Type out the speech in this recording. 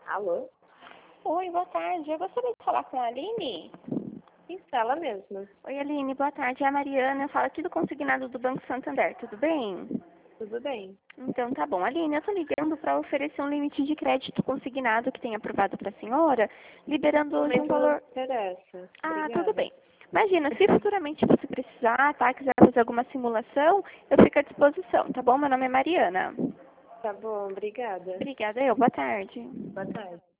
Alô? Oi, boa tarde. Eu gostaria de falar com a Aline. Isso, ela mesma. Oi, Aline, boa tarde. É a Mariana. Eu falo aqui do consignado do Banco Santander. Tudo bem? Tudo bem? Então, tá bom. Aline, eu tô ligando para oferecer um limite de crédito consignado que tem aprovado para a senhora, liberando hoje um Mas não valor... interessa. Ah, tudo Obrigada. bem. Imagina, se futuramente você precisar, tá, quiser fazer alguma simulação, eu fico à disposição, tá bom? Meu nome é Mariana. Tá bom, obrigada. Obrigada, boa tarde. Boa tarde.